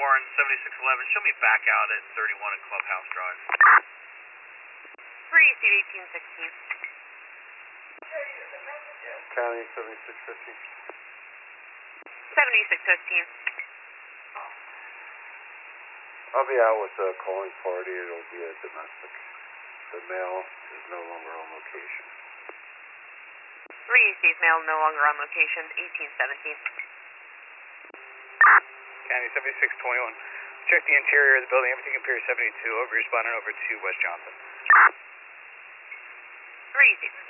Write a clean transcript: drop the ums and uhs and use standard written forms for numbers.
and 7611. Show me back out at 31 and Clubhouse Drive. 3 seat 1816. County 7615. 7615. I'll be out with a calling party. It'll be a domestic. The male is no longer on location. 3 seat male no longer on location, 1817. County 7621. Check the interior of the building. Everything appears 72. Over, responding over to West Johnson. 3 seat.